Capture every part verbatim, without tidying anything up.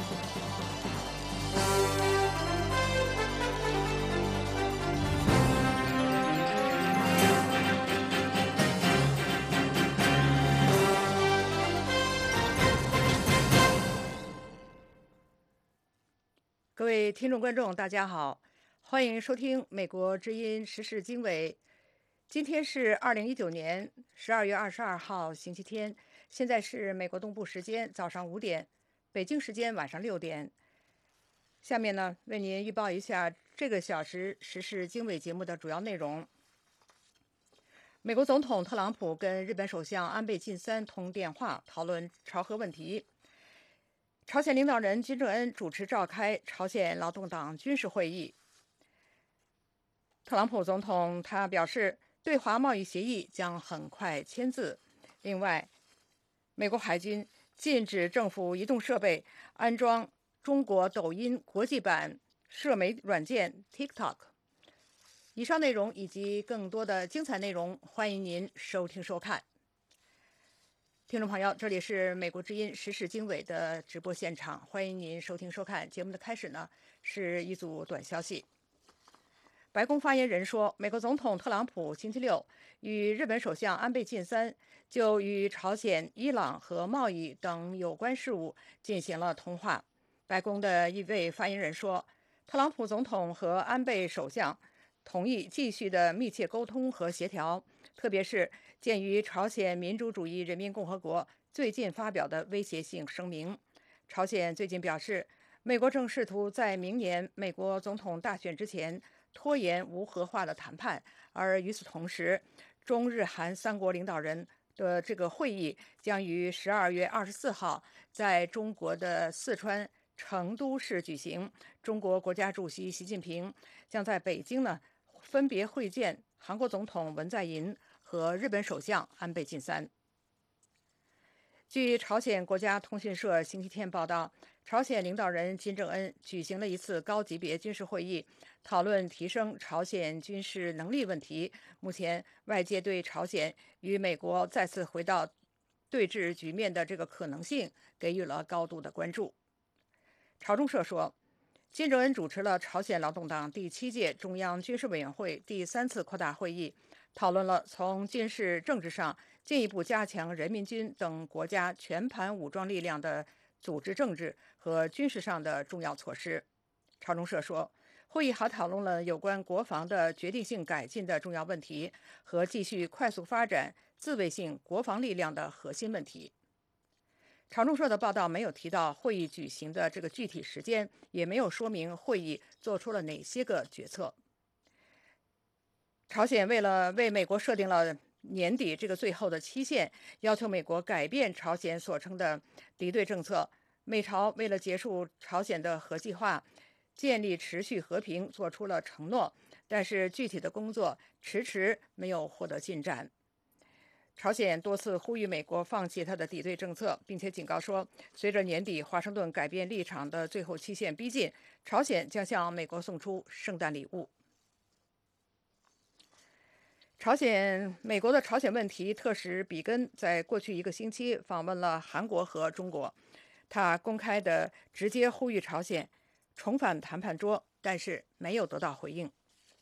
各位听众观众，大家好，欢迎收听美国之音时事经纬。今天是二零一九年十二月二十二号，星期天，现在是美国东部时间早上五点，北京时间晚上六点。下面呢，为您预报一下这个小时时事经纬节目的主要内容。美国总统特朗普跟日本首相安倍晋三通电话，讨论朝核问题。朝鲜领导人金正恩主持召开朝鲜劳动党军事会议。特朗普总统他表示，对华贸易协议将很快签字。另外，美国海军禁止政府移动设备安装中国抖音国际版社媒软件 TikTok。以上内容以及更多的精彩内容，欢迎您收听收看。听众朋友，这里是美国之音时事经纬的直播现场，欢迎您收听收看。节目的开始呢，是一组短消息。白宫发言人说，美国总统特朗普星期六与日本首相安倍晋三就与朝鲜、伊朗和贸易等有关事务进行了通话。白宫的一位发言人说，特朗普总统和安倍首相同意继续的密切沟通和协调，特别是鉴于朝鲜民主主义人民共和国最近发表的威胁性声明。朝鲜最近表示，美国正试图在明年美国总统大选之前拖延无核化的谈判，而与此同时，中日韩三国领导人的这个会议将于十二月二十四号在中国的四川成都市举行。中国国家主席习近平将在北京呢分别会见韩国总统文在寅和日本首相安倍晋三。据朝鲜国家通讯社星期天报道，朝鲜领导人金正恩举行了一次高级别军事会议，讨论提升朝鲜军事能力问题。目前，外界对朝鲜与美国再次回到对峙局面的这个可能性给予了高度的关注。朝中社说，金正恩主持了朝鲜劳动党第七届中央军事委员会第三次扩大会议，讨论了从军事政治上进一步加强人民军等国家全盘武装力量的组织政治和军事上的重要措施。朝中社说，会议还讨论了有关国防的决定性改进的重要问题和继续快速发展自卫性国防力量的核心问题。朝中社的报道没有提到会议举行的这个具体时间，也没有说明会议做出了哪些个决策。朝鲜为了为美国设定了年底这个最后的期限，要求美国改变朝鲜所称的敌对政策。美朝为了结束朝鲜的核计划，建立持续和平做出了承诺，但是具体的工作迟迟没有获得进展。朝鲜多次呼吁美国放弃他的敌对政策，并且警告说，随着年底华盛顿改变立场的最后期限逼近，朝鲜将向美国送出圣诞礼物。朝鲜，美国的朝鲜问题特使比根在过去一个星期访问了韩国和中国，他公开的直接呼吁朝鲜重返谈判桌，但是没有得到回应。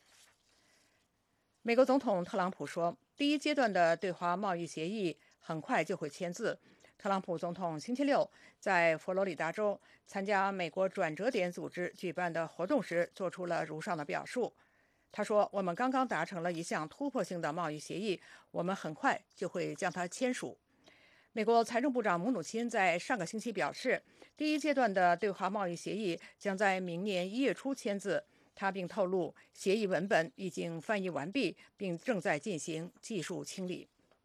美国总统特朗普说，第一阶段的对华贸易协议很快就会签字。特朗普总统星期六在佛罗里达州参加美国转折点组织举办的活动时做出了如上的表述。他说，我们刚刚达成了一项突破性的贸易协议，我们很快就会将它签署。美国财政部长姆努钦在上个星期表示，第一阶段的对华贸易协议将在明年一月初签字。他并透露，协议文本已经翻译完毕，并正在进行技术清理。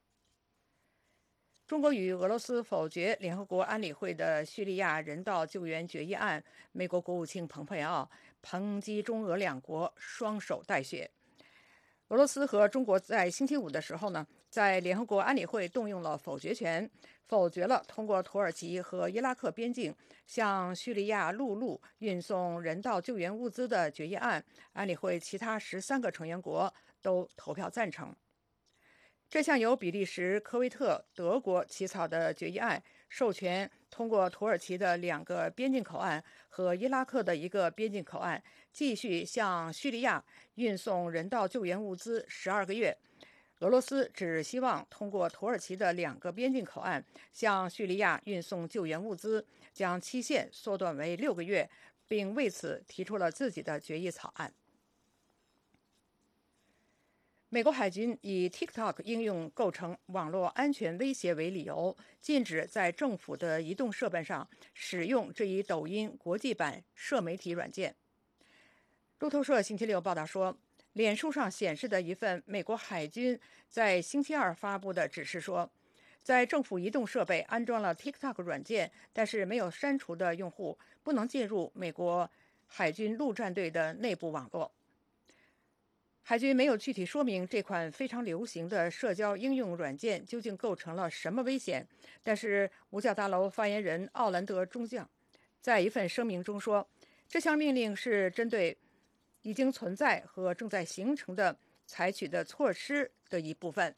中国与俄罗斯否决联合国安理会的叙利亚人道救援决议案，美国国务卿蓬佩奥抨击中俄两国双手带血。俄罗斯和中国在星期五的时候呢，在联合国安理会动用了否决权，否决了通过土耳其和伊拉克边境向叙利亚陆路运送人道救援物资的决议案。安理会其他十三个成员国都投票赞成。这项由比利时、科威特、德国起草的决议案授权通过土耳其的两个边境口岸和伊拉克的一个边境口岸，继续向叙利亚运送人道救援物资十二个月。俄罗斯只希望通过土耳其的两个边境口岸向叙利亚运送救援物资，将期限缩短为六个月，并为此提出了自己的决议草案。美国海军以 TikTok 应用构成网络安全威胁为理由，禁止在政府的移动设备上使用这一抖音国际版社媒体软件。路透社星期六报道说，脸书上显示的一份美国海军在星期二发布的指示说，在政府移动设备安装了 TikTok 软件，但是没有删除的用户不能进入美国海军陆战队的内部网络。海军没有具体说明这款非常流行的社交应用软件究竟构成了什么危险，但是五角大楼发言人奥兰德中将在一份声明中说，这项命令是针对已经存在和正在形成的采取的措施的一部分。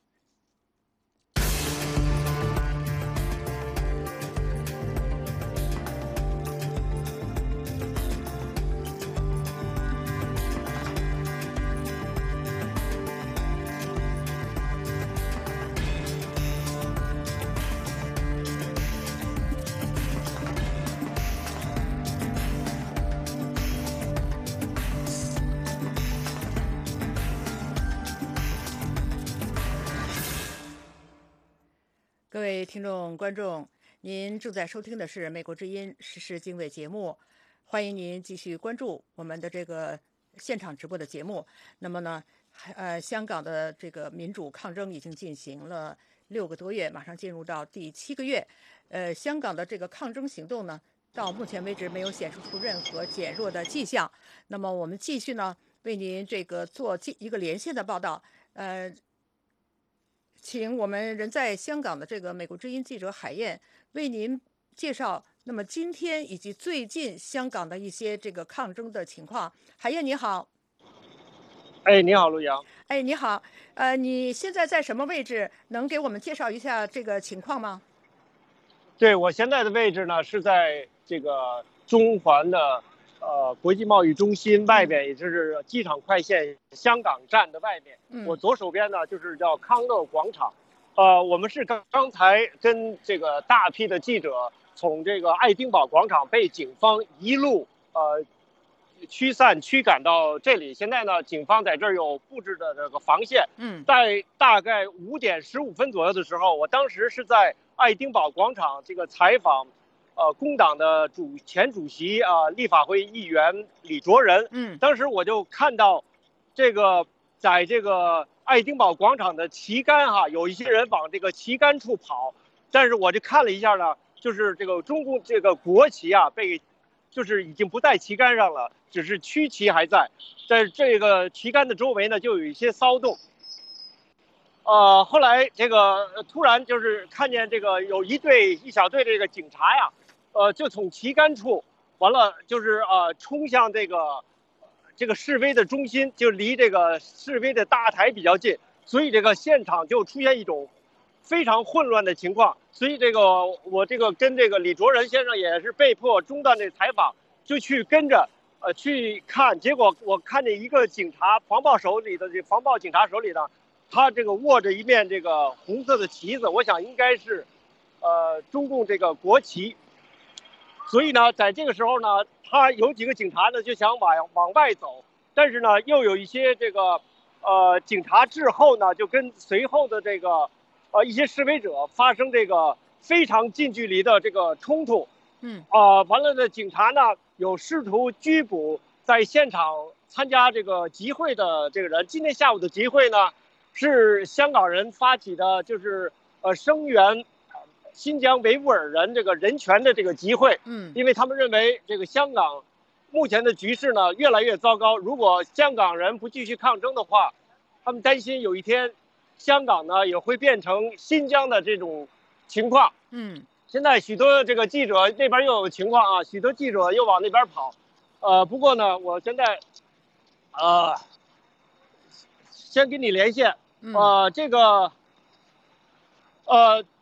各位听众、观众，您正在收听的是《美国之音时事经纬》节目，欢迎您继续关注我们的这个现场直播的节目。那么呢，呃，香港的这个民主抗争已经进行了六个多月，马上进入到第七个月。呃，香港的这个抗争行动呢，到目前为止没有显示出任何减弱的迹象。那么我们继续呢，为您这个做一个连线的报道。呃。请我们人在香港的这个美国之音记者海燕为您介绍，那么今天以及最近香港的一些这个抗争的情况。海燕你好。 哎，你好，陆阳。 哎，你好，呃，你现在在什么位置？能给我们介绍一下这个情况吗？ 对，我现在的位置呢是在这个中环的呃国际贸易中心外边，也就是机场快线香港站的外面。 嗯、 我左手边呢就是叫康乐广场。呃，我们是刚刚才跟这个大批的记者从这个爱丁堡广场被警方一路呃驱散驱赶到这里。现在呢，警方在这儿有布置的这个防线。 嗯， 在大概五点十五分左右的时候，我当时是在爱丁堡广场这个采访，呃，工党的主前主席啊、呃，立法会议员李卓人。 嗯， 当时我就看到，这个在这个爱丁堡广场的旗杆哈，有一些人往这个旗杆处跑，但是我就看了一下呢，就是这个中共这个国旗啊被，就是已经不在旗杆上了，只是区旗还在，在这个旗杆的周围呢就有一些骚动。呃，后来这个突然就是看见这个有一队一小队这个警察呀，呃，就从旗杆处完了就是呃冲向这个这个示威的中心，就离这个示威的大台比较近，所以这个现场就出现一种非常混乱的情况。所以这个我这个跟这个李卓人先生也是被迫中断这采访，就去跟着呃去看，结果我看见一个警察防暴手里的这防暴警察手里呢。他这个握着一面这个红色的旗子，我想应该是，呃，中共这个国旗。所以呢，在这个时候呢，他有几个警察呢就想往往外走，但是呢，又有一些这个，呃，警察滞后呢，就跟随后的这个，呃，一些示威者发生这个非常近距离的这个冲突。 嗯。 啊、呃，完了呢，警察呢有试图拘捕在现场参加这个集会的这个人。今天下午的集会呢。是香港人发起的，就是呃声援新疆维吾尔人这个人权的这个集会。 嗯， 因为他们认为这个香港目前的局势呢越来越糟糕，如果香港人不继续抗争的话，他们担心有一天香港呢也会变成新疆的这种情况。 嗯， 现在许多这个记者那边又有情况啊，许多记者又往那边跑。呃，不过呢，我现在呃先跟你连线。呃，这个，呃，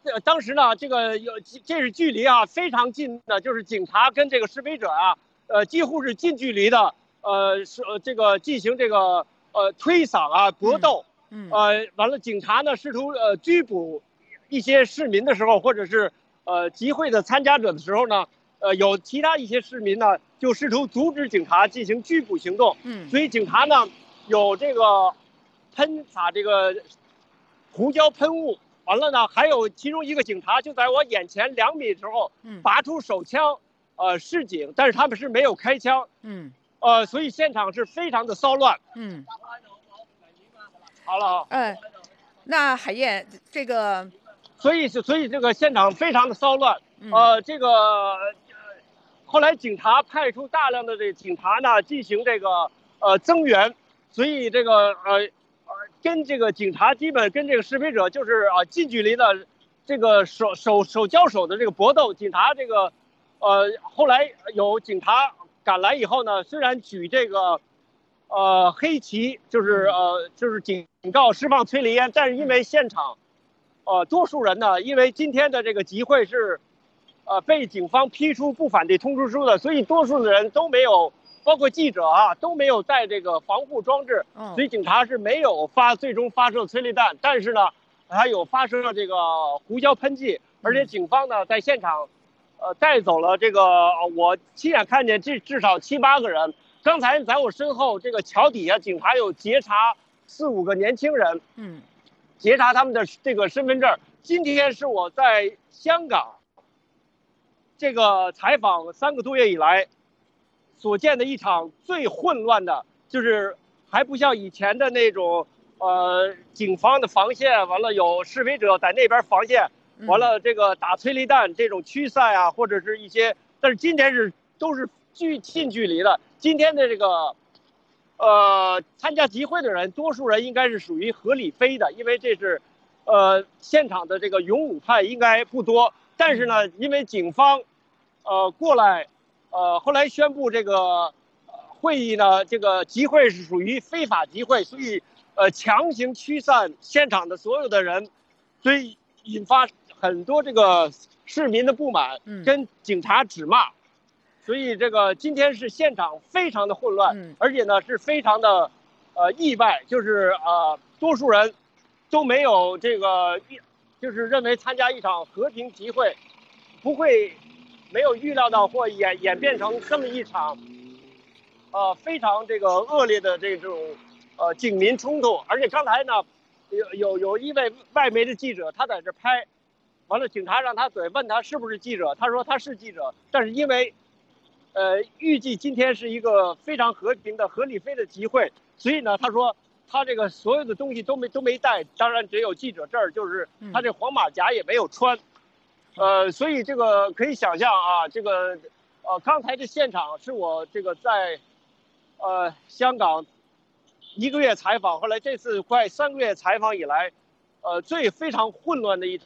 呃当时呢，这个有这是距离啊非常近的，就是警察跟这个示威者啊，呃，几乎是近距离的，呃，是呃这个进行这个呃推搡啊搏斗， 嗯， 呃，完了，警察呢试图呃拘捕一些市民的时候，或者是呃集会的参加者的时候呢，呃，有其他一些市民呢就试图阻止警察进行拘捕行动， 嗯， 所以警察呢有这个喷洒这个胡椒喷雾。完了呢，还有其中一个警察就在我眼前两米的时候，拔出手枪，呃，示警，但是他们是没有开枪， 嗯， 呃，所以现场是非常的骚乱， 嗯， 好了啊， 呃，那海燕这个， 所以所以这个现场非常的骚乱，呃，这个后来警察派出大量的这警察呢进行这个呃增援，所以这个呃。跟这个警察基本跟这个示威者就是啊近距离的这个手手手交手的这个搏斗，警察这个呃后来有警察赶来以后呢，虽然举这个呃黑旗，就是呃就是警告释放催泪烟，但是因为现场呃多数人呢，因为今天的这个集会是呃被警方批出不反对通知书的，所以多数的人都没有。包括记者啊都没有带这个防护装置，所以警察是没有发最终发射催泪弹，但是呢，还有发射这个胡椒喷剂，而且警方呢在现场，呃带走了这个我亲眼看见至至少七八个人。刚才在我身后这个桥底下，警察有截查四五个年轻人， 嗯， 截查他们的这个身份证。今天是我在香港这个采访三个多月以来。所见的一场最混乱的，就是还不像以前的那种，呃，警方的防线，完了有示威者在那边防线，完了这个打催泪弹这种驱散啊，或者是一些，但是今天是都是距近距离的。今天的这个，呃，参加集会的人，多数人应该是属于合理非的，因为这是，呃，现场的这个勇武派应该不多，但是呢，因为警方，呃，过来。呃，后来宣布这个会议呢，这个集会是属于非法集会，所以呃强行驱散现场的所有的人，所以引发很多这个市民的不满，跟警察指骂，所以这个今天是现场非常的混乱，而且呢是非常的呃意外，就是呃多数人都没有这个，就是认为参加一场和平集会不会。没有预料到或演演变成这么一场，呃，非常这个恶劣的这种，呃，警民冲突。而且刚才呢，有有有一位外媒的记者，他在这拍，完了警察让他嘴问他是不是记者，他说他是记者，但是因为，呃，预计今天是一个非常和平的合理非的集会，所以呢，他说他这个所有的东西都没都没带，当然只有记者证，就是他这黄马甲也没有穿。呃，所以这个可以想象啊，这个，呃，刚才这现场是我这个在，呃，香港一个月采访，后来这次快三个月采访以来，呃，最非常混乱的一。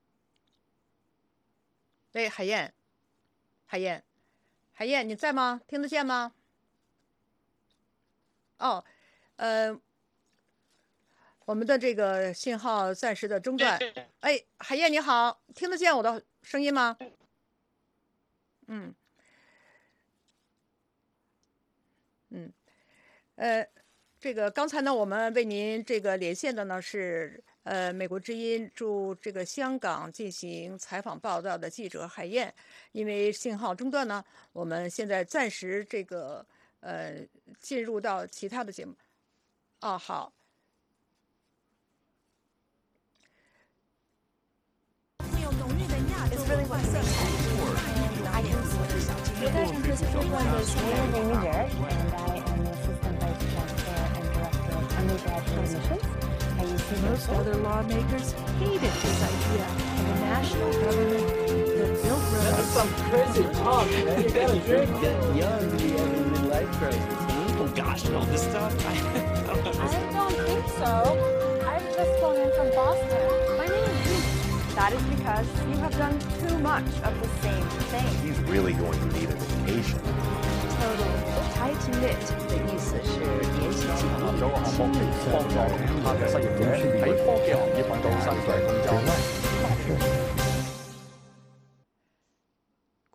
喂，海燕，海燕，海燕，你在吗？听得见吗？哦，呃。我们的这个信号暂时的中断。哎，海燕你好，听得见我的声音吗？嗯，嗯，呃，这个刚才呢，我们为您这个连线的呢是呃美国之音驻这个香港进行采访报道的记者海燕，因为信号中断呢，我们现在暂时这个呃进入到其他的节目。哦，好。 Most other lawmakers hated this idea of a national government that built roads. That's some crazy talk, man. You gotta drink. Get young, you have a midlife crisis. Oh gosh, and all this stuff? I don't understand. I don't think so. I've just flown in from Boston. My name is Ruth. That is because you have done too much of the same thing. He's really going to need a vacation. Totally. Tight knit 的意思是联系紧密、亲密。 幫助他嘅失業者喺科技行業揾到新嘅工作。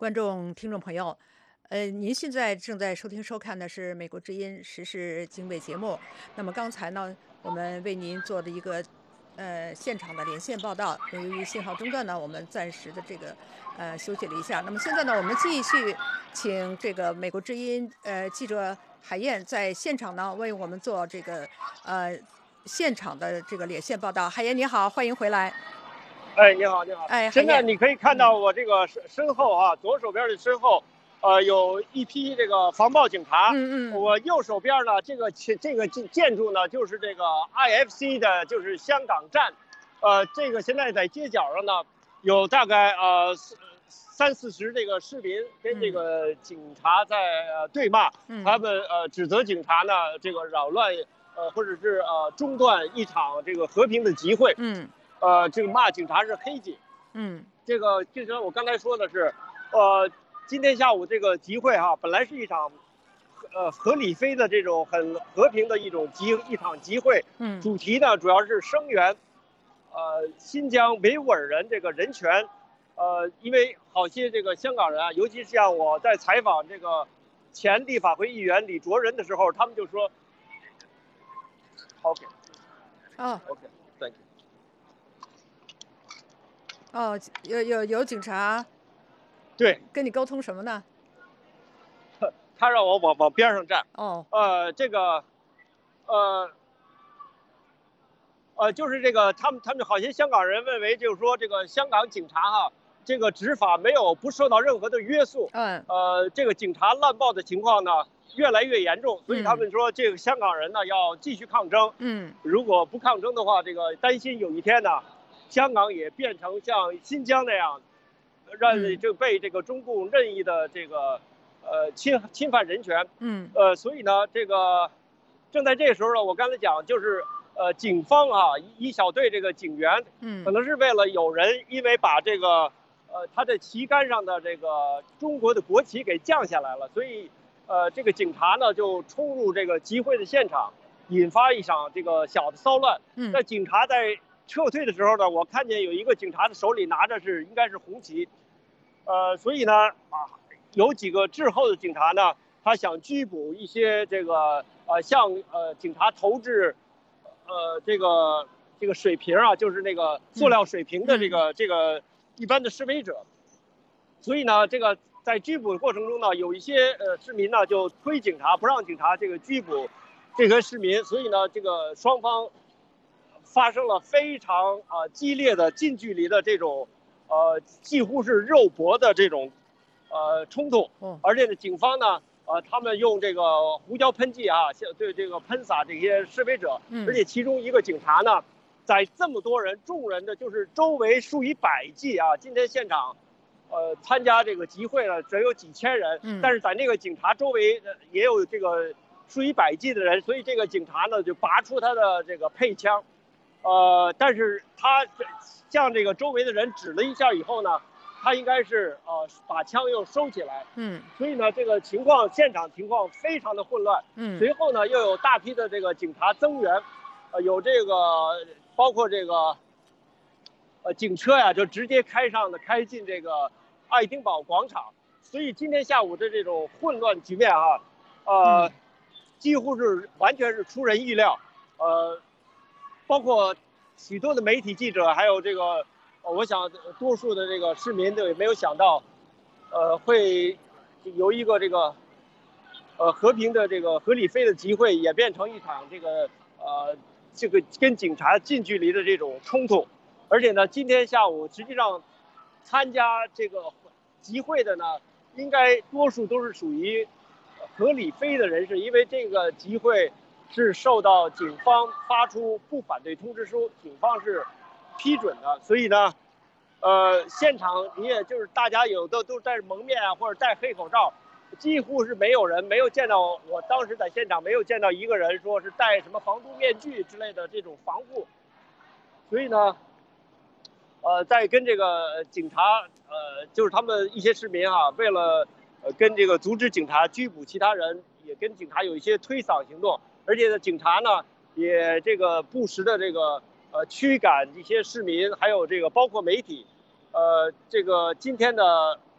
观众、听众朋友，呃，您现在正在收听收看的是美国之音时事经纬节目。那么刚才呢，我们为您做的一个呃现场的连线报道，由于信号中断呢，我们暂时的这个呃休息了一下。那么现在呢，我们继续请这个美国之音呃记者海燕在现场呢为我们做这个呃现场的这个连线报道。海燕你好，欢迎回来。 哎，你好，你好。 哎， 现在海燕你可以看到我这个身身后啊，左手边的身后，呃，有一批这个防暴警察。 嗯嗯， 我右手边呢，这个这个建建筑呢，就是这个 I F C 的，就是香港站。呃，这个现在在街角上呢，有大概呃三四十这个市民跟这个警察在呃对骂， 嗯他们呃指责警察呢这个扰乱呃或者是呃中断一场这个和平的集会。 嗯呃，这个骂警察是黑警。 嗯这个就像我刚才说的是，呃，今天下午这个集会哈，本来是一场，呃，合理非的这种很和平的一种集一场集会， 嗯主题呢主要是声援，呃，新疆维吾尔人这个人权，呃，因为好些这个香港人啊，尤其是像我在采访这个前立法会议员李卓人的时候，他们就说 ，OK 哦 OK thank you。 哦，有有有警察对， 跟你沟通什么呢？ 他让我往往边上站。 哦， 呃，这个，呃，呃，就是这个，他们他们好些香港人认为，就是说这个香港警察哈，这个执法没有不受到任何的约束。 嗯呃，这个警察滥暴的情况呢越来越严重，所以他们说这个香港人呢要继续抗争。 嗯如果不抗争的话，这个担心有一天呢，香港也变成像新疆那样，让嗯这被这个中共任意的这个呃侵侵犯人权。 嗯呃，所以呢，这个正在这个时候呢，我刚才讲就是呃，警方啊，一小队这个警员， 嗯可能是为了有人因为把这个呃他的旗杆上的这个中国的国旗给降下来了，所以呃这个警察呢就冲入这个集会的现场，引发一场这个小的骚乱。 嗯在警察在撤退的时候呢，我看见有一个警察的手里拿着是应该是红旗，呃，所以呢啊，有几个滞后的警察呢，他想拘捕一些这个呃向呃警察投掷呃这个这个水瓶啊，就是那个塑料水瓶的这个、这个一般的示威者。所以呢，这个在拘捕的过程中呢，有一些呃市民呢就推警察，不让警察这个拘捕这个市民，所以呢，这个双方发生了非常啊、呃、激烈的近距离的这种呃几乎是肉搏的这种呃冲突。 哦而且呢，警方呢，呃，他们用这个胡椒喷剂啊，像对这个喷洒这些示威者， 嗯而且其中一个警察呢，在这么多人众人的就是周围数以百计啊，今天现场，呃，参加这个集会呢，只有几千人， 嗯但是在那个警察周围呃也有这个数以百计的人，所以这个警察呢就拔出他的这个配枪，呃，但是他向这个周围的人指了一下以后呢，他应该是呃把枪又收起来。 嗯所以呢，这个情况现场情况非常的混乱。 嗯随后呢，又有大批的这个警察增援，呃，有这个包括这个呃警车呀，就直接开上的开进这个爱丁堡广场。所以今天下午的这种混乱局面啊，呃， 嗯几乎是完全是出人意料。呃，包括许多的媒体记者，还有这个，呃我想多数的这个市民都也没有想到，呃，会由一个这个，呃，和平的这个合理非的集会演变成一场这个呃这个跟警察近距离的这种冲突。而且呢，今天下午实际上参加这个集会的呢，应该多数都是属于合理非的人士，因为这个集会是受到警方发出不反对通知书，警方是批准的，所以呢，呃，现场你也就是大家有的都戴蒙面啊，或者戴黑口罩，几乎是没有人没有见到，我当时在现场没有见到一个人说是戴什么防毒面具之类的这种防护，所以呢，呃，在跟这个警察，呃，就是他们一些市民啊，为了呃跟这个阻止警察拘捕其他人，也跟警察有一些推搡行动，而且呢，警察呢也这个不时的这个呃驱赶一些市民，还有这个包括媒体，呃，这个今天的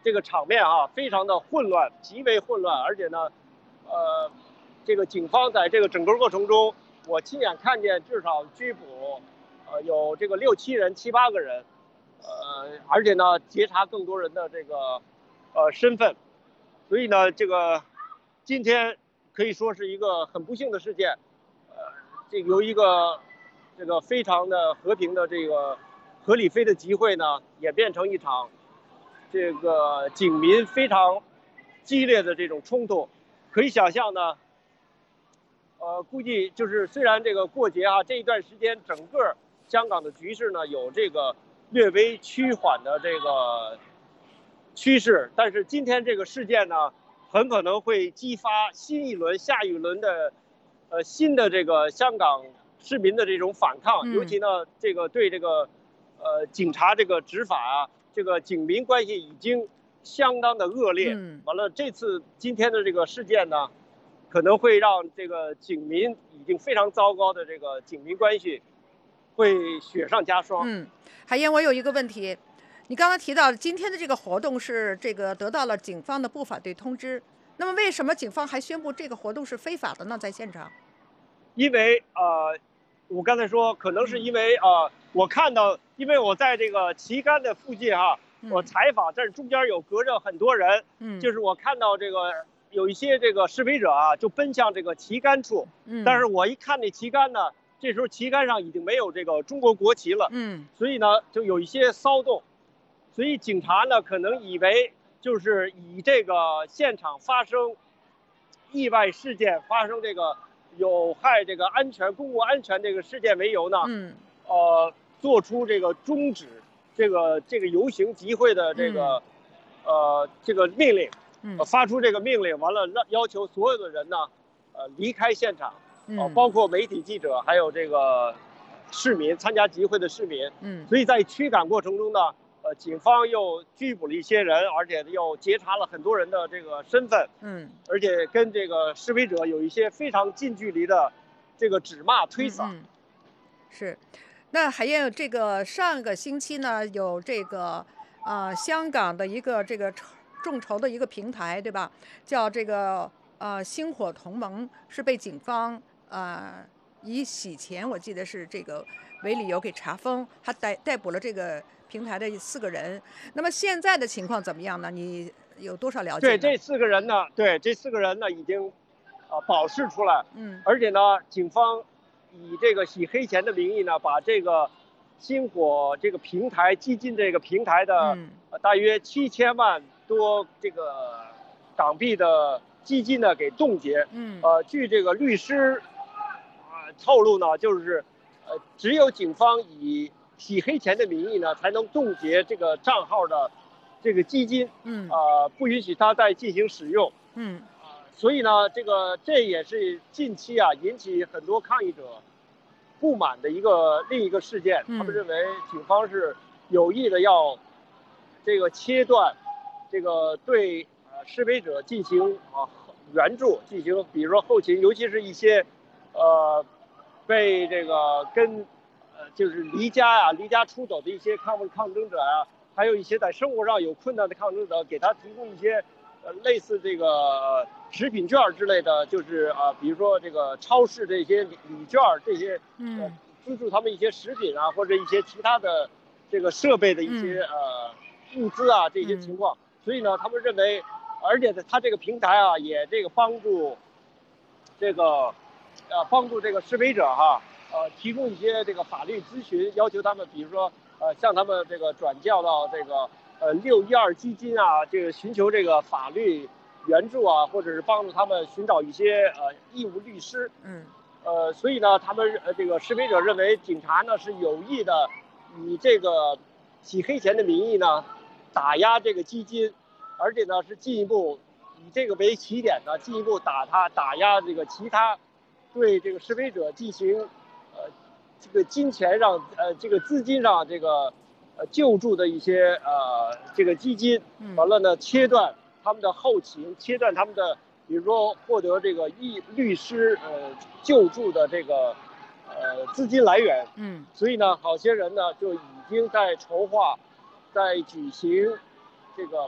这个场面啊非常的混乱，极为混乱，而且呢，呃，这个警方在这个整个过程中，我亲眼看见至少拘捕，呃，有这个六七人、七八个人，呃，而且呢，截查更多人的这个呃身份，所以呢，这个今天可以说是一个很不幸的事件，呃，这由一个这个非常的和平的这个合理非的集会呢，演变成一场这个警民非常激烈的这种冲突，可以想象呢。呃，估计就是虽然这个过节啊这一段时间，整个香港的局势呢有这个略微趋缓的这个趋势，但是今天这个事件呢，很可能会激发新一轮、下一轮的呃新的这个香港市民的这种反抗， 嗯、 尤其呢这个对这个呃警察这个执法啊，这个警民关系已经相当的恶劣。 嗯、 完了，这次今天的这个事件呢。可能会让这个警民已经非常糟糕的这个警民关系，会雪上加霜。 嗯，海燕，我有一个问题，你刚刚提到今天的这个活动是这个得到了警方的不反对通知，那么为什么警方还宣布这个活动是非法的呢？在现场？ 因为呃，我刚才说可能是因为呃，我看到，因为我在这个旗杆的附近哈、啊，我采访，这中间有隔着很多人， 嗯， 就是我看到这个。有一些这个示威者啊，就奔向这个旗杆处， 嗯， 但是我一看那旗杆呢，这时候旗杆上已经没有这个中国国旗了， 嗯， 所以呢，就有一些骚动，所以警察呢可能以为就是以这个现场发生意外事件、发生这个有害这个安全、公共安全这个事件为由呢， 嗯， 呃，做出这个终止这个这个游行集会的这个、嗯、呃这个命令。呃，发出这个命令，完了让要求所有的人呢，呃，离开现场，呃，包括媒体记者，还有这个市民参加集会的市民。 嗯， 所以在驱赶过程中呢，呃，警方又拘捕了一些人，而且又截查了很多人的这个身份。 嗯， 而且跟这个示威者有一些非常近距离的这个指骂推搡。 嗯嗯、是，那海燕，这个上个星期呢，有这个呃香港的一个这个。众筹的一个平台，对吧？叫这个呃星火同盟，是被警方呃以洗钱，我记得是这个为理由给查封，还逮逮捕了这个平台的四个人。那么现在的情况怎么样呢？你有多少了解？ 对，这四个人呢，对这四个人呢已经啊、呃、保释出来， 嗯， 而且呢，警方以这个洗黑钱的名义呢，把这个星火这个平台基金这个平台的、 嗯呃、大约七千万。多这个港币的基金呢给冻结， 嗯， 呃，据这个律师啊、呃、透露呢，就是呃只有警方以洗黑钱的名义呢才能冻结这个账号的这个基金， 嗯， 呃不允许他再进行使用， 嗯， 呃，所以呢，这个这也是近期啊引起很多抗议者不满的一个另一个事件， 嗯、 他们认为警方是有意的要这个切断。这个对呃示威者进行啊援助，进行比如说后勤，尤其是一些呃被这个跟呃就是离家啊离家出走的一些抗抗争者啊，还有一些在生活上有困难的抗争者，给他提供一些呃类似这个食品券之类的，就是啊、呃、比如说这个超市这些礼礼券这些， 嗯， 资助他们一些食品啊或者一些其他的这个设备的一些、 嗯、 呃物资啊这些情况。 嗯， 所以呢，他们认为，而且他这个平台啊，也这个帮助这个，呃，帮助这个示威者哈，呃，提供一些这个法律咨询，要求他们，比如说，呃，向他们这个转教到这个呃六一二基金啊，这个寻求这个法律援助啊，或者是帮助他们寻找一些呃义务律师。 嗯， 呃，所以呢，他们呃这个示威者认为警察呢是有意的以这个洗黑钱的名义呢。打压这个基金，而且呢是进一步以这个为起点呢，进一步打他打压这个其他对这个示威者进行呃这个金钱上呃这个资金上这个呃救助的一些呃这个基金，完了呢切断他们的后勤，切断他们的比如说获得这个律律师呃救助的这个呃资金来源。 嗯， 所以呢，好些人呢就已经在筹划。在举行这个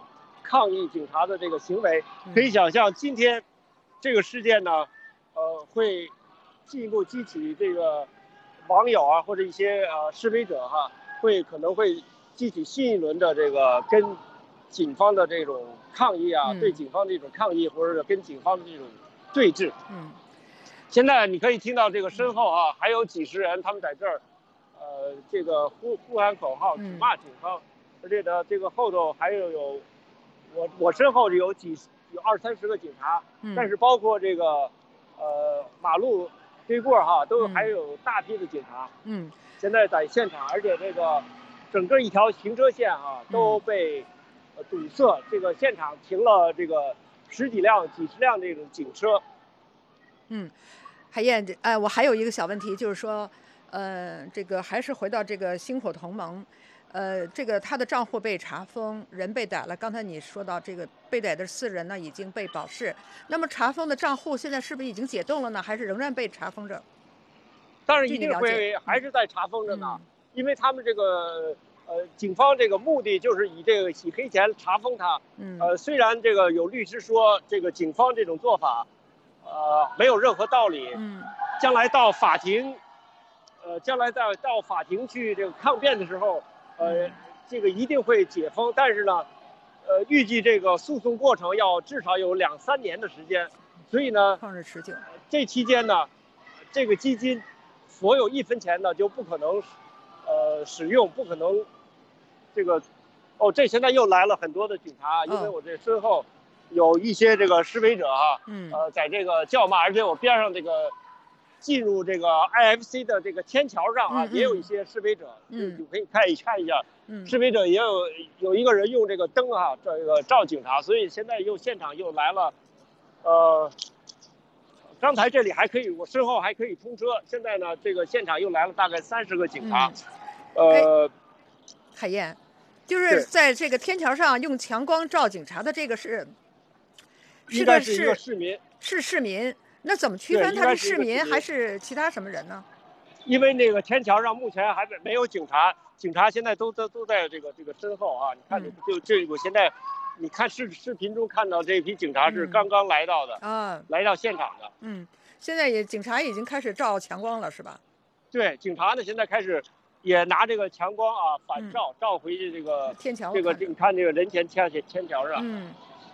抗议警察的这个行为。 嗯可以想象，今天这个事件呢，呃，会进一步激起这个网友啊或者一些呃示威者哈，会可能会激起新一轮的这个跟警方的这种抗议啊， 嗯对警方的这种抗议，或者跟警方的这种对峙。 嗯现在你可以听到这个身后啊，还有几十人，他们在这儿，呃，这个呼呼喊口号， 嗯指骂警方，而且呢，这个后头还有有，我我身后有几十有二三十个警察， 嗯但是包括这个，呃，马路对过哈，都有嗯还有大批的警察， 嗯现在在现场，而且这个整个一条行车线啊都被呃堵塞，这个现场停了这个十几辆、几十辆这种警车。 嗯，海燕，哎，我还有一个小问题，就是说，呃，这个还是回到这个星火同盟，呃，这个他的账户被查封，人被逮了。刚才你说到这个被逮的四人呢已经被保释，那么查封的账户现在是不是已经解冻了呢？还是仍然被查封着？ 当然一定据你了解会还是在查封着呢， 嗯因为他们这个呃警方这个目的就是以这个洗黑钱查封他。 嗯呃，虽然这个有律师说这个警方这种做法，呃没有任何道理， 嗯将来到法庭，呃将来在到法庭去这个抗辩的时候，呃嗯这个一定会解封，但是呢，呃预计这个诉讼过程要至少有两三年的时间，所以呢， 旷日持久。 这期间呢，这个基金所有一分钱呢就不可能，呃，使用，不可能，这个，哦，这现在又来了很多的警察，因为哦我这身后有一些这个示威者哈， 嗯呃，在这个叫骂，而且我边上这个进入这个 I F C 的这个天桥上啊， 嗯嗯也有一些示威者， 嗯你可以看一看一下， 嗯示威者也有有一个人用这个灯啊，这个照警察，所以现在又现场又来了，呃。刚才这里还可以，我身后还可以通车。现在呢，这个现场又来了大概三十个警察， 嗯呃， 海燕，就是对在这个天桥上用强光照警察的这个是， 应个该是一个是市民， 是市民，那怎么区分他对应该是市民是一个市民还是其他什么人呢？ 因为那个天桥上目前还没没有警察，警察现在都都都在这个这个身后啊。你看， 嗯就这我现在，你看视视频中看到这批警察是嗯刚刚来到的， 啊， 来到现场的。 嗯，现在也警察已经开始照强光了，是吧？ 对，警察呢现在开始也拿这个强光啊反照、照回去这个天桥这个我看着你看这个人前天天桥上。 嗯。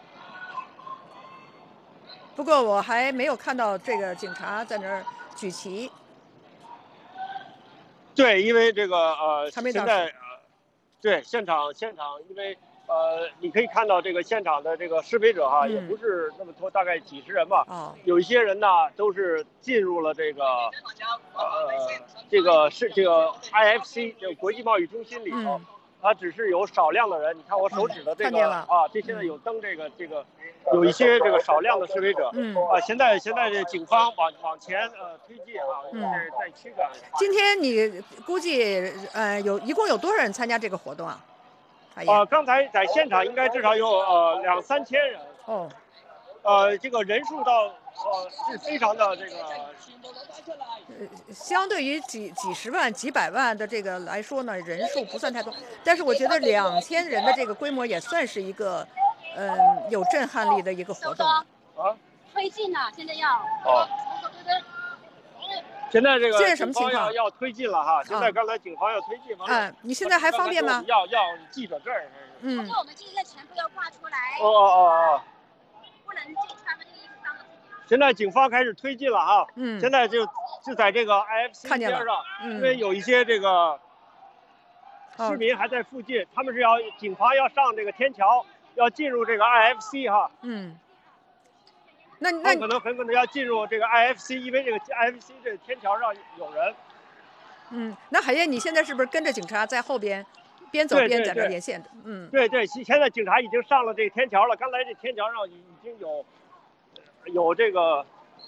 不过我还没有看到这个警察在那儿举旗。 对，因为这个呃， 还没到时现在呃，对现场现场，因为呃，你可以看到这个现场的这个示威者哈， 嗯也不是那么多，大概几十人吧。 哦， 有一些人呢，都是进入了这个呃这个是这个 I F C 这个国际贸易中心里头， 嗯它只是有少量的人。你看我手指的这个、 看见了啊，这现在有灯，这个这个有一些这个少量的示威者。 嗯啊，现在现在这警方往往前呃推进啊， 嗯在在驱赶。 今天你估计呃有一共有多少人参加这个活动啊？海燕呃，刚才在现场应该至少有呃两三千人， 哦， 呃，这个人数到呃是非常的这个， 相对于几几十万、几百万的这个来说呢，人数不算太多，但是我觉得两千人的这个规模也算是一个，嗯、有震撼力的一个活动。 啊， 推进了，现在要。 哦，现在这个现在什么警方情况要要推进了哈，现在刚才警方要推进完了。 啊，你现在还方便吗？ 要要记者证儿。 嗯就我们现在全部要挂出来， 哦哦哦哦， 不能就穿个这个衣服当个自己。 现在警方开始推进了哈， 嗯， 现在就就在这个 I F C 看见了边上， 嗯因为有一些这个哦市民还在附近，他们是要警方要上这个天桥，要进入这个 I F C 哈。 嗯，那他那们可能很可能要进入这个 I F C，因为这个 I F C 这个天桥上有人。 嗯，那海燕，你现在是不是跟着警察在后边，边走对边在那儿对对连线的？嗯， 对对，现现在警察已经上了这个天桥了。刚才这天桥上已已经有有这个，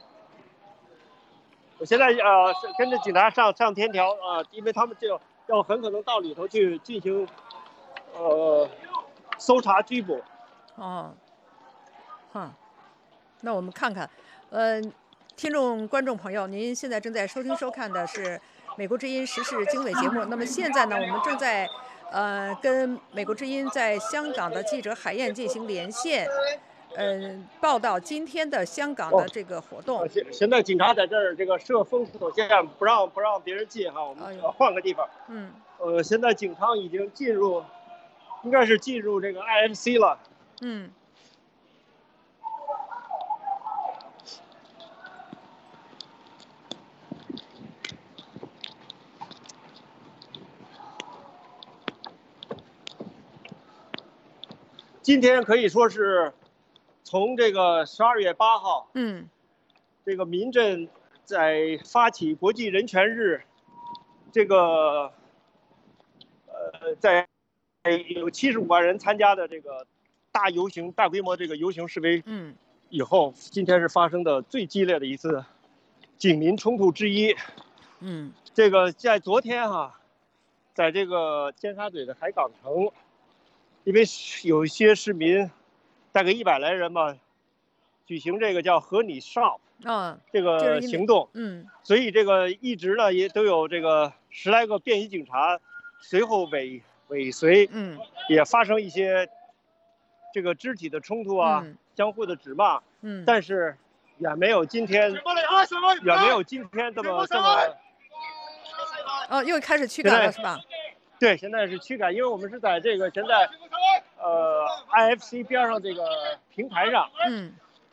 我现在呃是跟着警察上上天桥呃，因为他们就要很可能到里头去进行呃搜查拘捕。 哦，哈，那我们看看，呃，听众观众朋友，您现在正在收听收看的是美国之音时事经纬节目。那么现在呢，我们正在呃跟美国之音在香港的记者海燕进行连线，嗯、报道今天的香港的这个活动。 呃现现在警察在这儿这个设封锁线，不让不让别人进哈，我们哎呦呃换个地方。 嗯呃，现在警方已经进入，应该是进入这个 I F C 了。 嗯。 今天可以说是从这个十二月八号， 嗯这个民阵在发起国际人权日，这个呃，在有七十五万人参加的这个大游行、大规模这个游行示威嗯以后，今天是发生的最激烈的一次警民冲突之一。 嗯这个在昨天哈、在这个尖沙咀的海港城，因为有一些市民，大概一百来人吧，举行这个叫和你上啊这就是因为个行动， 嗯所以这个一直呢也都有这个十来个便衣警察随后尾尾随， 嗯也发生一些这个肢体的冲突啊， 嗯相互的指骂， 嗯， 但是远没有今天远没有今天这么这么哦，又开始驱赶了是吧？ 对，现在是驱赶，因为我们是在这个现在呃 I F C 边上这个平台上。 嗯，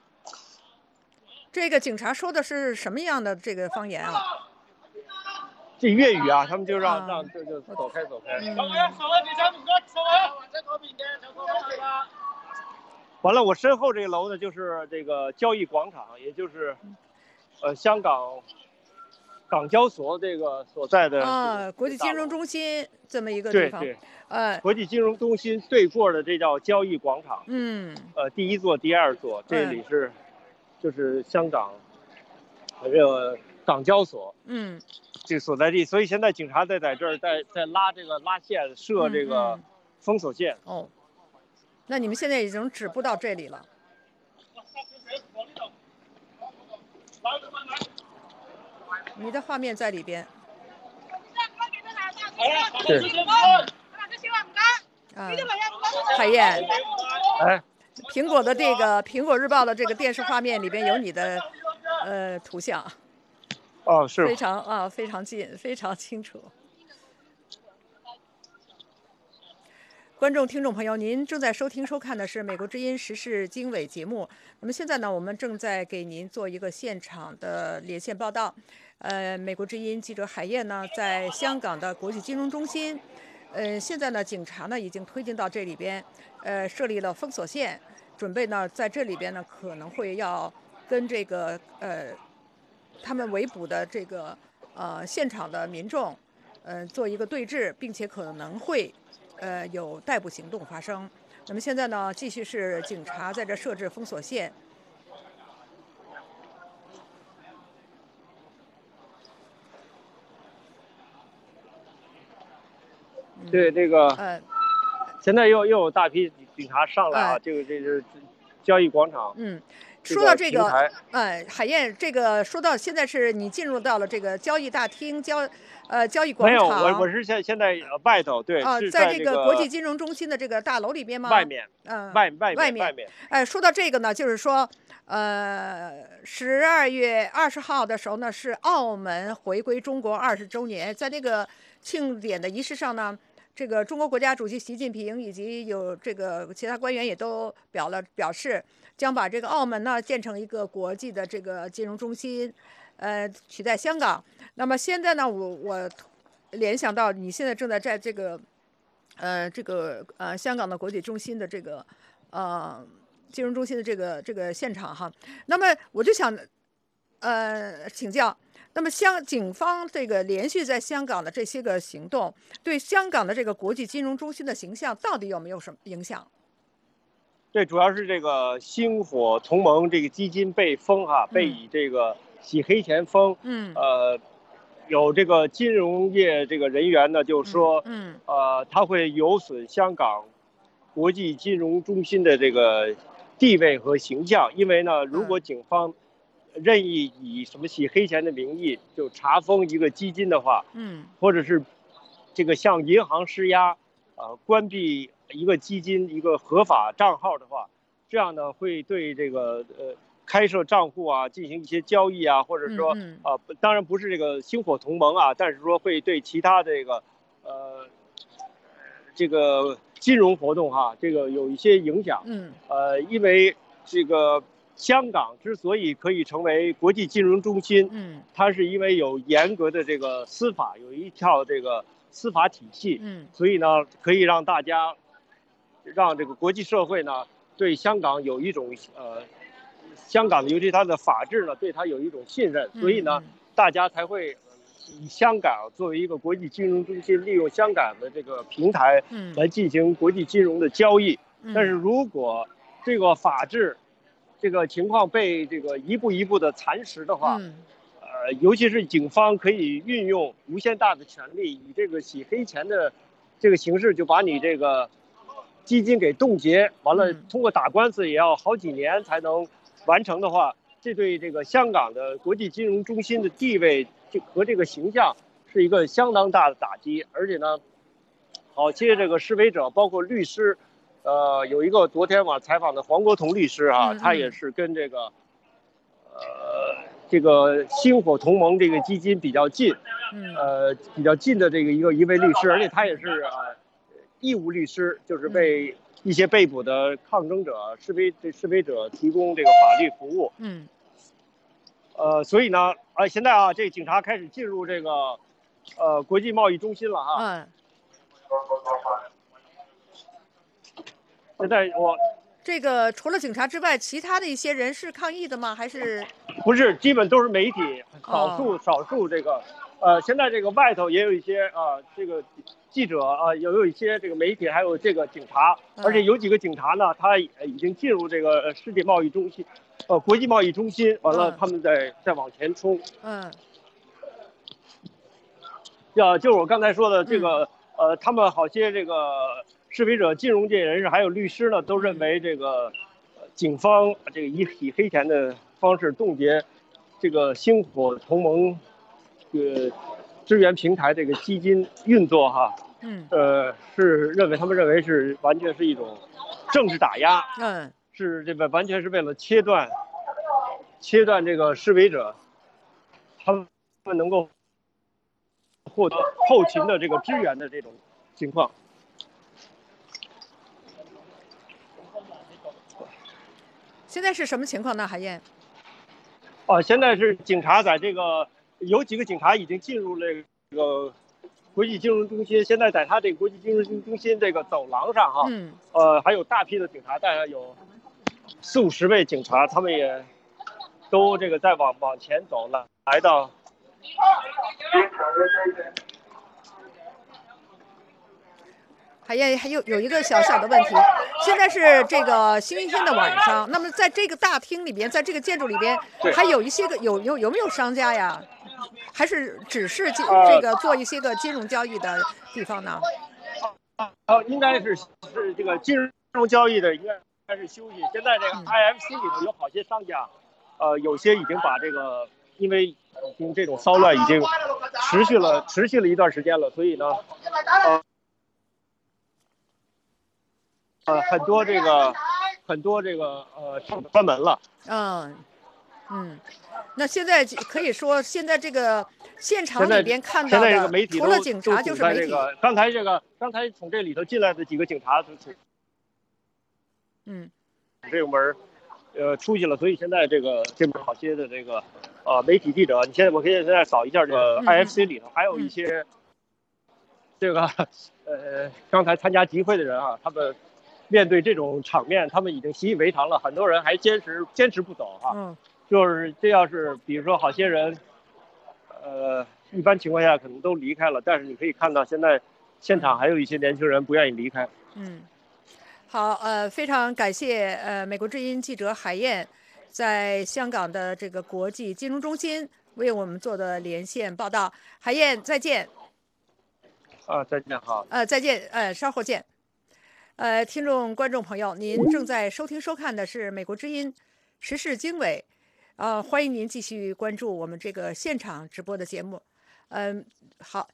这个警察说的是什么样的这个方言啊？ 这粤语啊，他们就让、 啊让就就走开走开。 嗯完了，我身后这个楼呢，就是这个交易广场，也就是呃香港港交所这个所在的啊，国际金融中中心这么一个地方， 对对， 呃国际金融中心对过的这叫交易广场， 嗯呃第一座、第二座，这里是、就是香港呃这个港交所嗯这个所在地，所以现在警察在在这儿在在拉这个拉线设这个嗯嗯封锁线。 哦，那你们现在已经止步到这里了。你的画面在里边是， 啊，海燕， 哎， 苹果的这个苹果日报的这个电视画面里边有你的呃图像， 哦是非常啊非常近，非常清楚。观众、听众朋友，您正在收听、收看的是美国之音时事经纬节目。那么现在呢，我们正在给您做一个现场的连线报道。呃，美国之音记者海燕呢，在香港的国际金融中心，呃，现在呢，警察呢已经推进到这里边，呃，设立了封锁线，准备呢在这里边呢可能会要跟这个呃他们围捕的这个呃现场的民众，呃做一个对峙，并且可能会。呃，有逮捕行动发生。那么现在呢，继续是警察在这设置封锁线。 对这个， 呃， 现在又又有大批警察上来啊， 哎这个这是交易广场。 嗯， 这说到这个个平台， 呃，海燕，这个说到现在是你进入到了这个交易大厅交呃交易广没有， 场。 我我是现现在呃外头，对， 啊， 是在这个国际金融中心的这个大楼里边吗？ 外面， 嗯， 外外外面外面。 哎，说到这个呢，就是说，呃，十二月二十号的时候呢，是澳门回归中国二十周年，在那个庆典的仪式上呢，这个中国国家主席习近平以及有这个其他官员也都表了表示，将把这个澳门呢建成一个国际的这个金融中心，呃，取代香港。那么现在呢，我我联想到你现在正在在这个，呃，这个呃香港的国际中心的这个呃金融中心的这个这个现场哈，那么我就想呃请教，那么香警方这个连续在香港的这些个行动，对香港的这个国际金融中心的形象到底有没有什么影响？ 对，主要是这个星火同盟这个基金被封哈，被以这个洗黑钱封。 嗯呃，有这个金融业这个人员呢，就说， 嗯呃，他会有损香港国际金融中心的这个地位和形象，因为呢，如果警方任意以什么洗黑钱的名义就查封一个基金的话， 嗯或者是这个向银行施压，呃，关闭一个基金一个合法账号的话，这样呢会对这个呃开设账户啊进行一些交易啊，或者说嗯嗯啊、呃，当然不是这个星火同盟啊，但是说会对其他这个呃这个金融活动哈、这个有一些影响。 嗯呃，因为这个香港之所以可以成为国际金融中心， 嗯它是因为有严格的这个司法，有一套这个司法体系， 嗯所以呢，可以让大家，让这个国际社会呢，对香港有一种呃，香港尤其它的法治呢，对它有一种信任，所以呢， 嗯大家才会以香港作为一个国际金融中心，利用香港的这个平台嗯来进行国际金融的交易。 嗯但是如果这个法治这个情况被这个一步一步的蚕食的话， 嗯呃，尤其是警方可以运用无限大的权力，以这个洗黑钱的这个形式，就把你这个基金给冻结，完了嗯通过打官司也要好几年才能完成的话，这对这个香港的国际金融中心的地位就和这个形象是一个相当大的打击。而且呢，好些这个示威者，包括律师，呃，有一个昨天晚采访的黄国同律师啊， 嗯嗯他也是跟这个，呃，这个星火同盟这个基金比较近， 嗯呃，比较近的这个一个一位律师，而且他也是呃义务律师，就是为一些被捕的抗争者、示威示威者提供这个法律服务。 嗯呃，所以呢，呃，现在啊，这警察开始进入这个呃国际贸易中心了哈。 嗯， 现在我这个除了警察之外，其他的一些人是抗议的吗？还是不是，基本都是媒体，少哦数少数这个，呃，现在这个外头也有一些啊、呃，这个记者啊、呃，有有一些这个媒体，还有这个警察， 嗯而且有几个警察呢，他已已经进入这个呃世界贸易中心，呃，国际贸易中心，完了嗯他们在在往前冲。 嗯要就是我刚才说的这个，呃，他们好些这个示威者、金融界人士还有律师呢，都认为这个呃警方这个以以黑钱的方式冻结这个星火同盟这个支援平台这个基金运作哈， 嗯呃，是认为他们认为是完全是一种政治打压， 嗯是这个完全是为了切断切断这个示威者，他们能够获得后勤的这个支援的这种情况。 现在是什么情况呢？海燕？ 啊，现在是警察在这个有几个警察已经进入了这个国际金融中心，现在在他这个国际金融中心这个走廊上哈， 嗯呃，还有大批的警察，大概有四五十位警察，他们也都这个在往往前走了，来到。 海燕还有有一个小小的问题，现在是这个星期天的晚上，那么在这个大厅里边，在这个建筑里边， 对还有一些个有有有没有商家呀？还是只是金呃这个做一些个金融交易的地方呢？ 呃，应该是是这个金融交易的，应该是休息。现在这个嗯 I F C 里头有好些商家，呃，有些已经把这个，因为已经这种骚乱已经持续了持续了一段时间了，所以呢，呃，呃，很多这个很多这个呃厂关门了。 嗯嗯，那现在可以说，现在这个现场现在里边看现到在这个媒体的，除了都警察都就是媒体。 堵在这个刚才这个刚才从这里头进来的几个警察从嗯这个门儿，呃，出去了，所以现在这个这边好些的这个呃媒体记者，你现在我可以现在扫一下这个嗯 I F C 里头，还有一些这个呃刚才参加集会的人啊，他们面对这种场面，他们已经习以为常了，很多人还坚持坚持不走哈、 嗯就是这要是比如说好些人，呃，一般情况下可能都离开了，但是你可以看到现在现场还有一些年轻人不愿意离开。 嗯。好，呃，非常感谢呃美国之音记者海燕在香港的这个国际金融中心为我们做的连线报道。海燕，再见。 啊，再见，好。 呃，再见，呃，稍后见。呃，听众、观众朋友，您正在收听收看的是美国之音时事经纬。 呃，欢迎您继续关注我们这个现场直播的节目。嗯，好，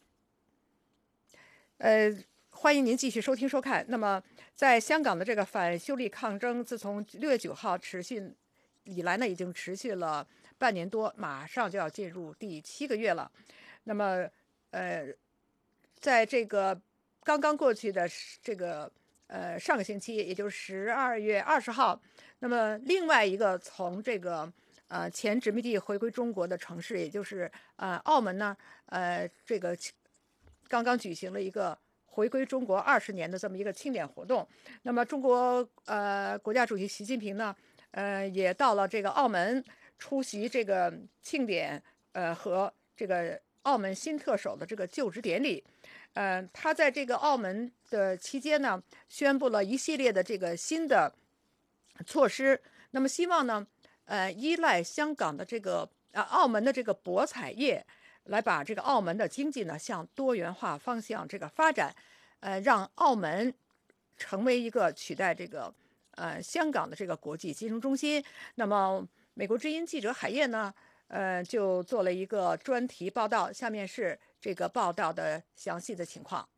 呃，欢迎您继续收听收看。那么，在香港的这个反修例抗争，自从六月九号持续以来呢，已经持续了半年多，马上就要进入第七个月了。那么，呃，在这个刚刚过去的这个呃上个星期，也就是十二月二十号，那么另外一个从这个呃前殖民地回归中国的城市，也就是呃澳门呢，呃这个刚刚举行了一个回归中国二十年的这么一个庆典活动。那么中国呃国家主席习近平呢，呃也到了这个澳门出席这个庆典，呃和这个澳门新特首的这个就职典礼。呃，他在这个澳门的期间呢，宣布了一系列的这个新的措施。那么希望呢，呃，依赖香港的这个啊澳门的这个博彩业，来把这个澳门的经济呢向多元化方向这个发展，呃，让澳门成为一个取代这个呃香港的这个国际金融中心。那么，美国之音记者海燕呢，呃，就做了一个专题报道，下面是这个报道的详细的情况。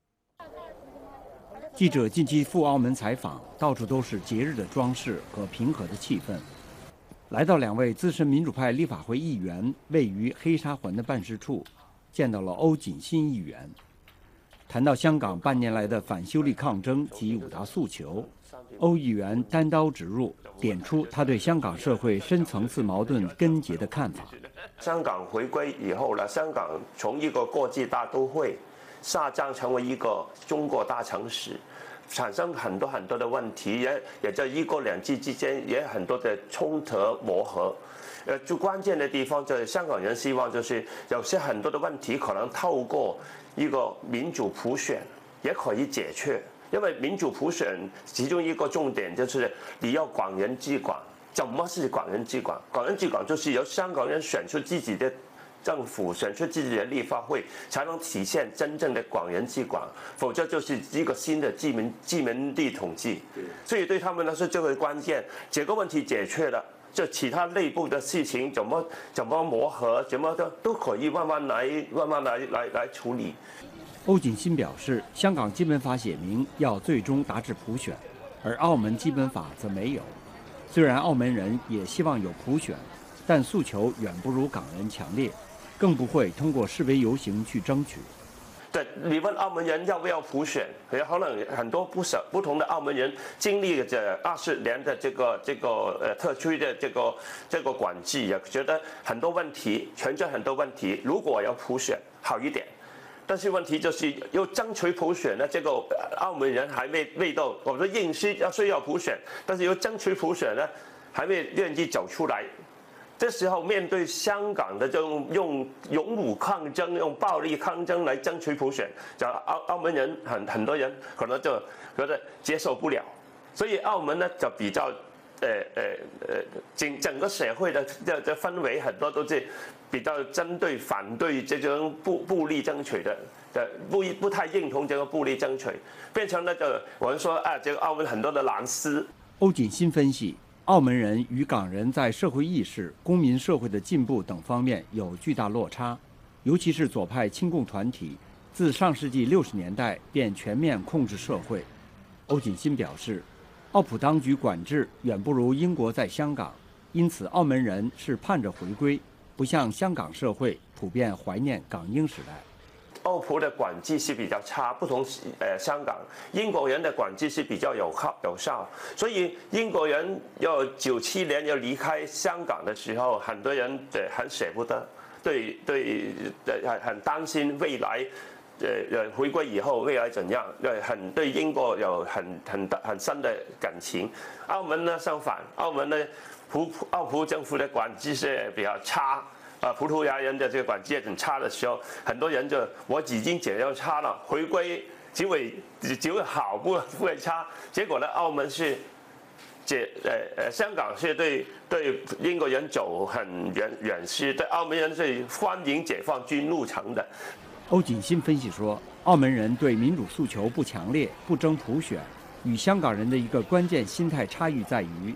记者近期赴澳门采访，到处都是节日的装饰和平和的气氛。来到两位资深民主派立法会议员位于黑沙环的办事处，见到了欧锦新议员。谈到香港半年来的反修例抗争及五大诉求，欧议员单刀直入，点出他对香港社会深层次矛盾根结的看法。 香港回归以后呢，香港从一个国际大都会下降成为一个中国大城市，产生很多很多的问题，也也在一国两制之间也很多的冲突磨合。呃，最关键的地方就是香港人希望就是有些很多的问题可能透过一个民主普选也可以解决，因为民主普选其中一个重点就是你要广人治广。怎么是广人治广？广人治广就是由香港人选出自己的政府，选出自己的立法会，才能体现真正的广人治广，否则就是一个新的殖民殖民地统治。所以对他们来说，这个关键，这个问题解决了，就其他内部的事情怎么怎么磨合，怎么都都可以慢慢来，慢慢来来来处理。 欧锦新表示，香港基本法写明要最终达至普选，而澳门基本法则没有。虽然澳门人也希望有普选，但诉求远不如港人强烈，更不会通过示威游行去争取。 对，你问澳门人要不要普选，可能很多不少不同的澳门人经历了这二十年的这个这个呃特区的这个这个管制，也觉得很多问题存在很多问题。如果要普选好一点，但是问题就是要争取普选呢，这个澳门人还没未到，我说硬是要需要普选，但是要争取普选呢，还没愿意走出来。这时候面对香港的这种用勇武抗争、用暴力抗争来争取普选，就澳澳门人很很多人可能就觉得接受不了，所以澳门呢就比较呃呃呃整整个社会的这这氛围很多都是比较针对反对这种暴暴力争取的，的不不太认同这个暴力争取，变成了就我们说啊，这个澳门很多的蓝丝。 欧锦新分析，澳门人与港人在社会意识、公民社会的进步等方面有巨大落差，尤其是左派亲共团体，自上世纪六十年代便全面控制社会。欧锦新表示，澳普当局管制远不如英国在香港，因此澳门人是盼着回归，不像香港社会普遍怀念港英时代。 澳普的管制是比较差，不同呃香港，英国人的管制是比较有效有效，所以英国人要九七年要离开香港的时候，很多人呃很舍不得，对对很很担心未来，呃呃回归以后未来怎样，呃很对英国有很很很深的感情。澳门呢相反，澳门呢葡澳葡政府的管制是比较差。啊，葡萄牙人的这个管制很差的时候，很多人就我已经这样差了，回归只会只会好，不不会差。结果呢，澳门是这呃呃香港是对对英国人走很远远是，对澳门人是欢迎解放军入城的。 欧锦新分析说，澳门人对民主诉求不强烈，不争普选，与香港人的一个关键心态差异在于，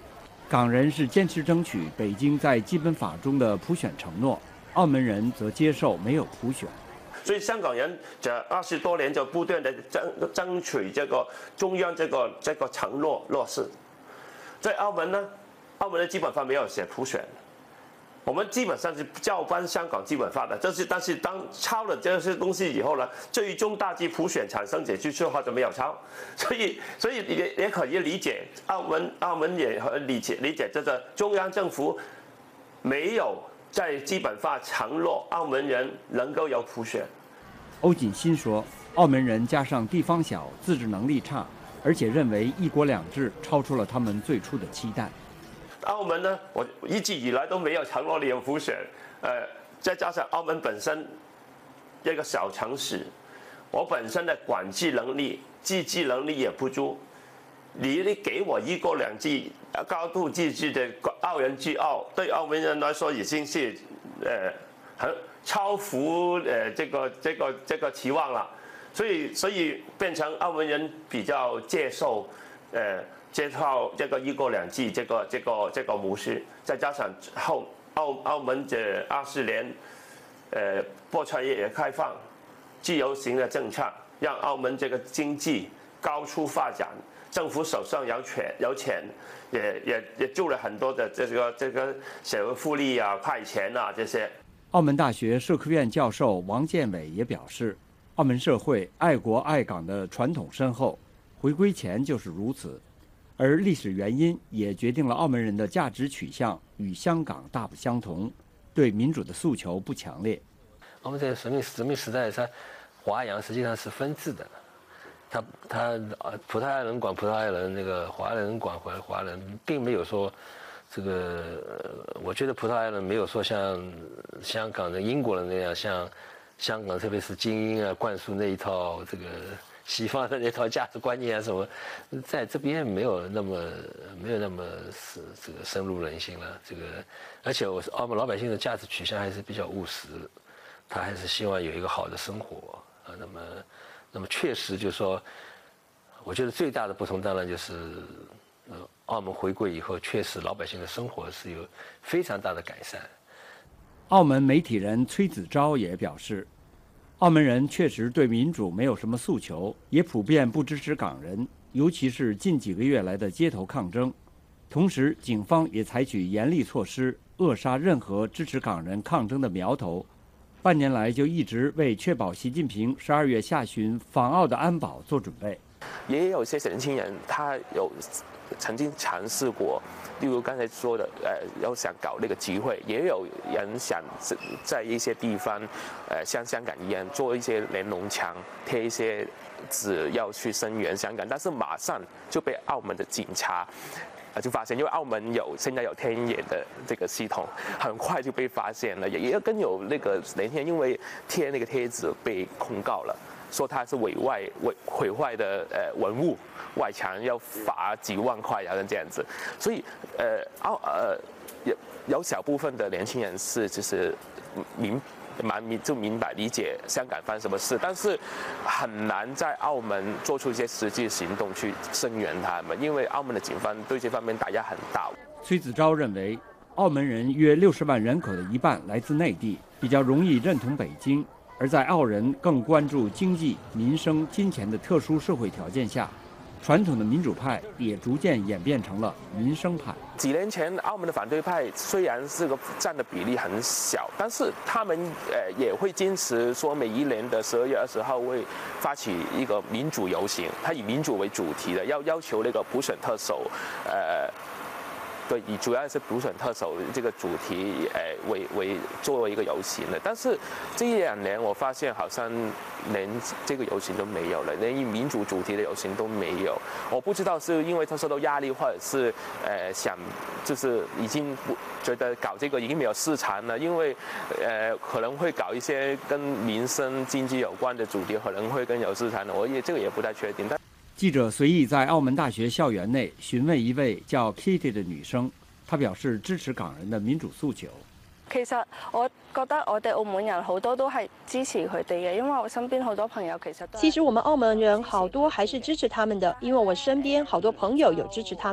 港人是坚持争取北京在基本法中的普选承诺，澳门人则接受没有普选。 所以香港人这二十多年就不断的争争取这个中央这个这个承诺落实。在澳门呢，澳门的基本法没有写普选，我们基本上是照搬香港基本法的。这是但是当抄了这些东西以后呢，最终大致普选产生解决之后就没有抄，所以所以也也可以理解澳门澳门也理解理解这个中央政府没有在基本法承诺澳门人能够有普选。 欧锦新说，澳门人加上地方小，自治能力差，而且认为一国两制超出了他们最初的期待。 澳门呢，我一直以来都没有承诺你有普选，呃，再加上澳门本身一个小城市，我本身的管制能力、自治能力也不足，你你给我一国两制、高度自治的澳人治澳，对澳门人来说已经是呃很超乎呃这个这个这个期望了，所以所以变成澳门人比较接受呃。这套这个一国两制这个这个这个模式，再加上后澳澳门这二十年，呃，博彩业开放、自由行的政策，让澳门这个经济高速发展，政府手上有钱有钱，也也也做了很多的这个这个社会福利啊、派钱啊这些。 澳门大学社科院教授王建伟也表示，澳门社会爱国爱港的传统深厚，回归前就是如此。而历史原因也决定了澳门人的价值取向与香港大不相同，对民主的诉求不强烈。 澳门在殖民殖民时代，它华洋实际上是分治的，他他呃葡萄牙人管葡萄牙人，那个华人管华华人，并没有说这个，我觉得葡萄牙人没有说像香港的英国人那样，像香港特别是精英啊灌输那一套这个。西方的那套价值观念啊什么，在这边没有那么没有那么是这个深入人心了。这个，而且我是澳门老百姓的价值取向还是比较务实，他还是希望有一个好的生活啊。那么，那么确实就是说，我觉得最大的不同当然就是，呃，澳门回归以后，确实老百姓的生活是有非常大的改善。 澳门媒体人崔子钊也表示。澳门人确实对民主没有什么诉求，也普遍不支持港人，尤其是近几个月来的街头抗争。同时，警方也采取严厉措施，扼杀任何支持港人抗争的苗头。半年来就一直为确保习近平十二月下旬访澳的安保做准备。 也有些年轻人，他有曾经尝试过。例如刚才说的，呃，要想搞那个集会，也有人想在一些地方，呃，像香港一样做一些连农墙，贴一些纸要去声援香港，但是马上就被澳门的警察，呃，就发现，因为澳门有现在有天眼的这个系统，很快就被发现了，也也更有那个那天因为贴那个贴纸被控告了。说它是毁坏、毁毁坏的呃文物外墙，要罚几万块啊，这样子。所以呃，澳呃有有小部分的年轻人是就是明蛮明就明白理解香港发生什么事，但是很难在澳门做出一些实际行动去声援他们，因为澳门的警方对这方面打压很大。 崔子钊认为，澳门人约六十万人口的一半来自内地，比较容易认同北京。而在澳人更关注经济、民生、金钱的特殊社会条件下，传统的民主派也逐渐演变成了民生派。 几年前，澳门的反对派虽然是个占的比例很小，但是他们呃也会坚持说，每一年的十二月二十号会发起一个民主游行，它以民主为主题的，要要求那个普选特首，呃。对，以主要是普选特首这个主题，呃，为为作为一个游行的。但是这一两年，我发现好像连这个游行都没有了，连以民主主题的游行都没有。我不知道是因为他受到压力，或者是呃想就是已经不觉得搞这个已经没有市场了，因为呃可能会搞一些跟民生经济有关的主题，可能会更有市场的。我也这个也不太确定。但记者随意在澳门大學校園內詢問一位叫 Kitty 的女生，她表示支持港人的民主訴求。 其實我覺得我哋澳門人好多都係支持佢哋嘅，因為我身邊好多朋友其實都。 其實我們澳門人好多還是支持他們的，因為我身邊好多朋友有支持他們。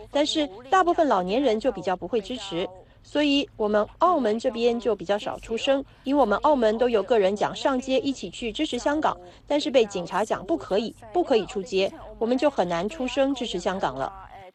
但是大部分老年人就比较不会支持。所以我们澳门这边就比较少出声，因为我们澳门都有个人讲上街一起去支持香港，但是被警察讲不可以，不可以出街，我们就很难出声支持香港了。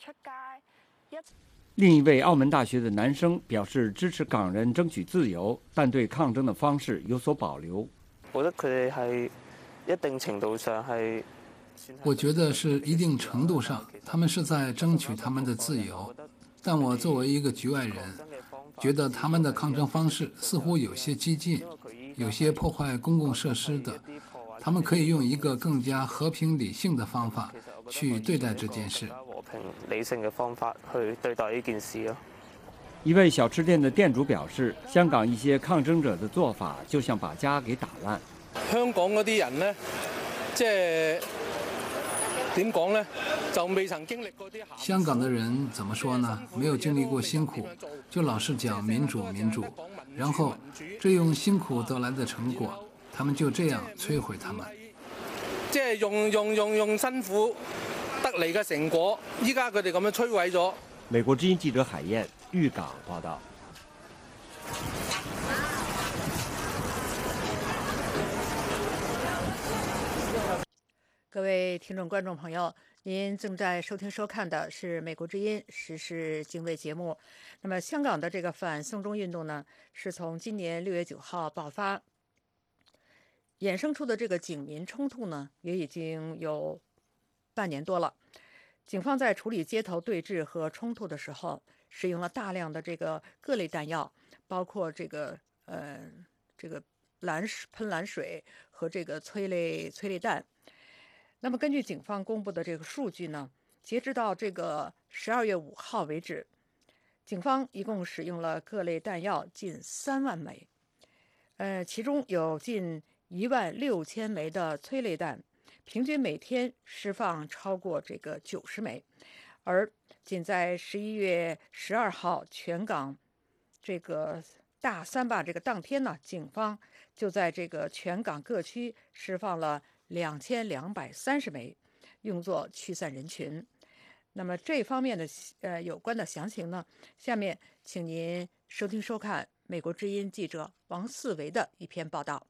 另一位澳门大学的男生表示支持港人争取自由，但对抗争的方式有所保留。 我覺得佢哋係一定程度上係， 我覺得是一定程度上，他們是在爭取他們的自由。但我作為一個局外人，覺得他們的抗爭方式似乎有些激進，有些破壞公共設施的。他們可以用一個更加和平理性的方法去對待這件事。 和平理性嘅方法去對待呢件事咯。 一位小吃店的店主表示，香港一些抗爭者的做法就像把家給打爛。 香港嗰啲人呢，即係點講呢？就未曾經歷過啲。 香港的人怎麼說呢？沒有經歷過辛苦，就老是講民主民主，然後這用辛苦得來的成果，他們就這樣摧毀他們。 即係用用用用辛苦得嚟嘅成果，依家佢哋咁樣摧毀咗。 美國之音記者海燕粵港報道。 各位听众、观众朋友，您正在收听、收看的是美国之音时事经纬节目。那么，香港的这个反送中运动呢，是从今年六月九号爆发，衍生出的这个警民冲突呢，也已经有半年多了。警方在处理街头对峙和冲突的时候，使用了大量的这个各类弹药，包括这个呃这个蓝喷蓝水和这个催泪催泪弹。那么根据警方公布的这个数据呢，截止到这个十二月五号为止，警方一共使用了各类弹药近三万枚，呃，其中有近一万六千枚的催泪弹，平均每天释放超过这个九十枚，而仅在十一月十二号全港这个大三罢这个当天呢，警方就在这个全港各区释放了两千两百三十枚，用作驱散人群。那么这方面的呃有关的详情呢，下面请您收听收看美国之音记者王四维的一篇报道。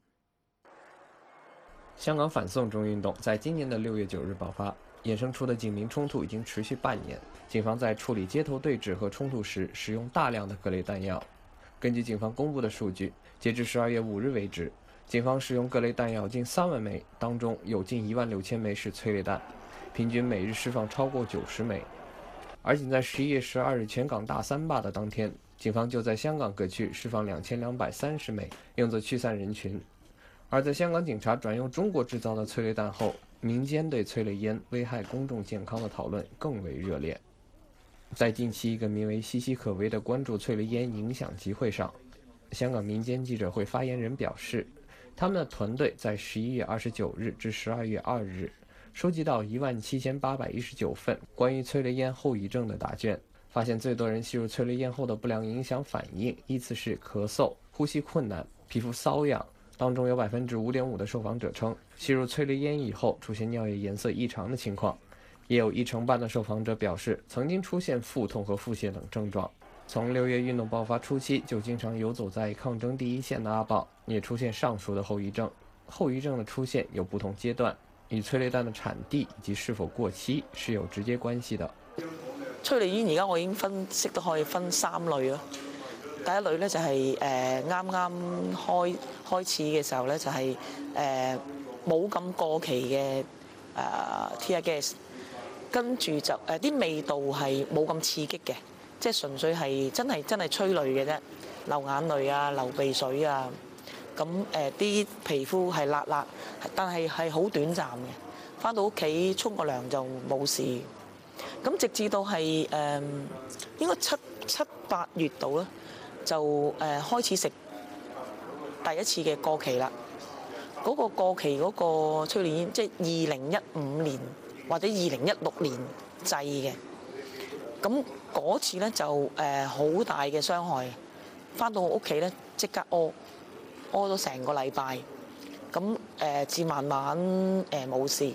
香港反送中运动在今年的六月九日爆发，衍生出的警民冲突已经持续半年。警方在处理街头对峙和冲突时，使用大量的各类弹药。根据警方公布的数据，截至十二月五日为止，警方使用各类弹药近三万枚，当中有近一万六千枚是催泪弹，平均每日释放超过九十枚。而仅在十一月十二日全港大三罢的当天，警方就在香港各区释放两千两百三十枚，用作驱散人群。而在香港警察转用中国制造的催泪弹后，民间对催泪烟危害公众健康的讨论更为热烈。在近期一个名为岌岌可危的关注催泪烟影响集会上，香港民间记者会发言人表示，他们的团队在十一月二十九日至十二月二日收集到一万七千八百一十九份关于催泪烟后遗症的答卷，发现最多人吸入催泪烟后的不良影响反应依次是咳嗽、呼吸困难、皮肤瘙痒。当中有 百分之五点五 的受访者称吸入催泪烟以后出现尿液颜色异常的情况，也有一成半的受访者表示曾经出现腹痛和腹泻等症状。从六月运动爆发初期就经常游走在抗争第一线的阿豹也出现上述的后遗症。后遗症的出现有不同阶段，与催泪弹的產地以及是否過期是有直接關係的。 催淚煙而家我已經分析得可以分三類咯。第一類咧就係誒啱啱開開始嘅時候咧就係誒冇咁過期嘅誒 tear gas， 跟住就誒啲、呃、味道係冇咁刺激嘅，即係純粹係真係真係催淚嘅啫，流眼淚啊、流鼻水啊，咁誒啲皮膚係辣辣，但係係好短暫嘅，返到屋企沖個涼就冇事。咁直至到係誒、呃、應該七七八月度啦。就誒、呃、開始食第一次嘅過期啦。嗰、那個過期嗰個催淚煙，即係二零一五年或者二零一六年製嘅。咁嗰次咧就誒好、呃、大嘅傷害，返到屋企咧即刻屙，屙咗成個禮拜。咁誒至慢慢誒冇、呃、事。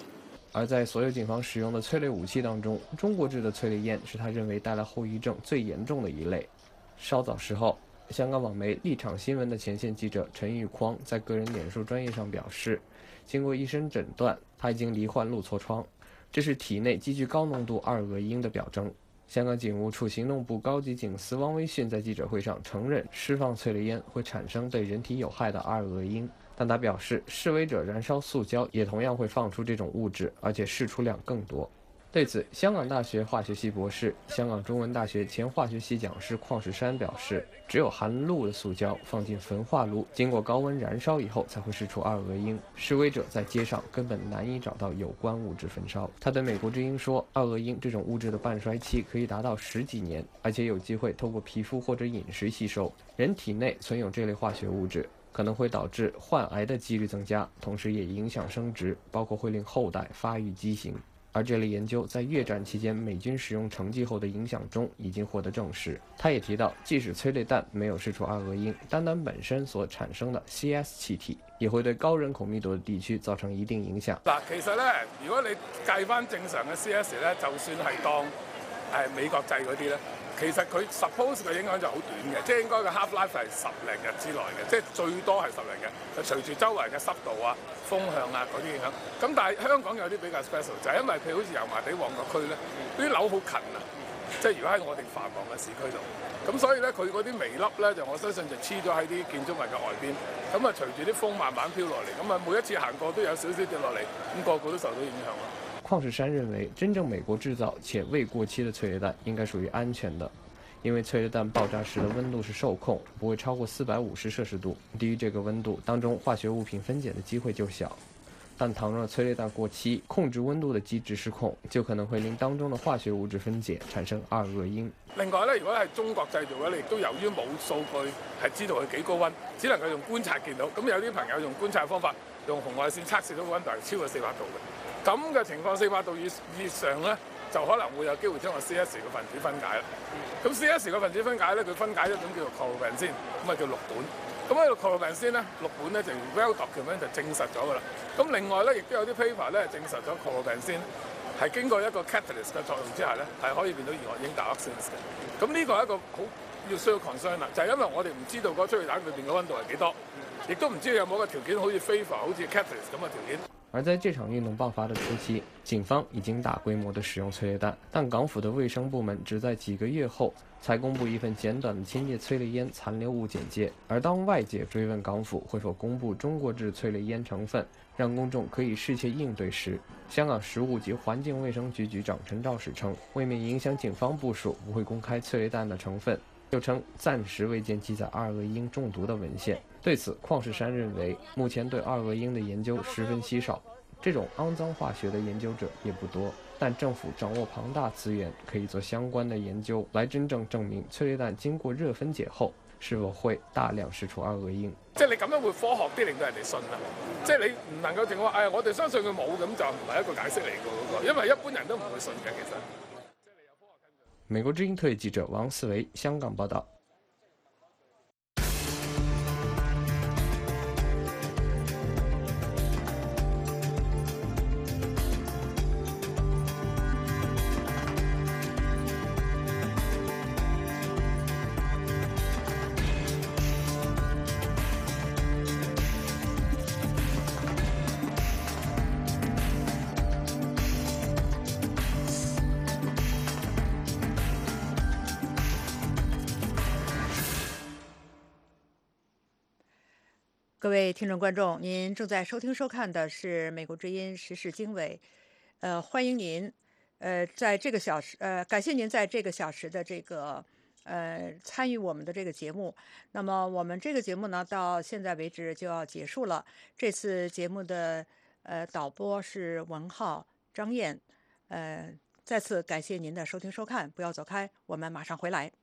而在所有警方使用的催泪武器当中，中国制的催泪烟是他认为带来后遗症最严重的一类。稍早时候，香港网媒立场新闻的前线记者陈玉匡在个人脸书专页上表示，经过医生诊断，他已经罹患路痤疮，这是体内积聚高浓度二恶英的表征。香港警务处行动部高级警司汪威信在记者会上承认，释放催泪烟会产生对人体有害的二恶英，但他表示，示威者燃烧塑胶也同样会放出这种物质，而且释出量更多。对此，香港大学化学系博士、香港中文大学前化学系讲师邝世山表示，只有含氯的塑胶放进焚化炉，经过高温燃烧以后才会释出二恶英，示威者在街上根本难以找到有关物质焚烧。他对美国之音说，二恶英这种物质的半衰期可以达到十几年，而且有机会透过皮肤或者饮食吸收，人体内存有这类化学物质，可能会导致患癌的几率增加，同时也影响生殖，包括会令后代发育畸形。而这类研究在越战期间美军使用成绩后的影响中已经获得证实。他也提到，即使催泪弹没有释出二恶英，单单本身所產生的 C S 氣體也會對高人口密度的地區造成一定影響。 嗱，其實咧，如果你計翻正常嘅 C S 咧，就算係當誒美國製嗰啲咧，其實佢 suppose 嘅影響就好短嘅，即係應該個 half life 係十零日之內嘅，即係最多係十零日。就隨住周圍嘅濕度啊、風向啊嗰啲影響。咁但係香港有啲比較 special， 就係因為譬如好似油麻地旺角區咧，啲樓好近啊，即係如果喺我哋繁忙嘅市區度，咁所以咧佢嗰啲微粒咧就我相信就黐咗喺啲建築物嘅外邊，咁啊隨住啲風慢慢飄落嚟，咁啊每一次行過都有少少跌落嚟，咁個個都受到影響咯。 邝世山認為，真正美國製造且未過期的催淚彈應該屬於安全的。因為催淚彈爆炸時的溫度是受控，不會超過四百五十攝氏度，低於這個溫度，當中化學物品分解的機會就小。但倘若催淚彈過期，控制溫度的機制失控，就可能會令當中的化學物質分解，產生二惡英。 另外咧，如果係中國製造嘅，你亦都由於冇數據係知道佢幾高溫，只能夠用觀察見到。咁有啲朋友用觀察方法，用紅外線測試到個溫度係超過四百度嘅。咁嘅情況，四百度以以上咧，就可能會有機會將個 C S 嘅分子分解啦。咁 C S 嘅分子分解咧，佢分解一種叫做 chlorobenzene， 咁啊叫氯苯。咁呢個 chlorobenzene咧，氯苯咧就 well documented 就證實咗噶啦。咁另外咧，亦都有啲 paper 咧證實咗 chlorobenzene係經過一個 catalyst 嘅作用之下咧，係可以變到二惡英 dioxins 嘅。咁呢個係一個好要需要 concern 啦，就係因為我哋唔知道嗰催淚彈裏邊嘅溫度係幾多，亦都唔知有冇個條件好似 favor 好似 catalyst 咁嘅條件。 而在這場運動爆發的初期，警方已經大規模地使用催淚彈，但港府的衛生部門只在幾個月後才公布一份簡短的清潔催淚煙殘留物簡介。而當外界追問港府會否公布中國製催淚煙成分，讓公眾可以適切應對時，香港食物及環境衛生局局長陳肇始稱，為免影響警方部署，不會公開催淚彈的成分，又稱暫時未見記載二惡英中毒的文獻。對此，邝世山認為，目前對二惡英的研究十分稀少，這種骯髒化學的研究者也不多，但政府掌握龐大資源，可以做相關的研究，來真正證明催淚彈經過熱分解後，是否會大量釋出二惡英。 即係你咁樣會科學啲，令到人哋信啦。即係你唔能夠淨話，哎，我哋相信佢冇，咁就唔係一個解釋嚟嘅嗰個，因為一般人都唔會信嘅其實。 美國之音特約記者王思維香港報道。 各位听众观众，您正在收听收看的是美国之音时事经纬，呃，欢迎您，呃，在这个小时，呃，感谢您在这个小时的这个呃参与我们的这个节目。那么我们这个节目呢，到现在为止就要结束了。这次节目的呃导播是文浩、张燕，呃，再次感谢您的收听收看，不要走开，我们马上回来。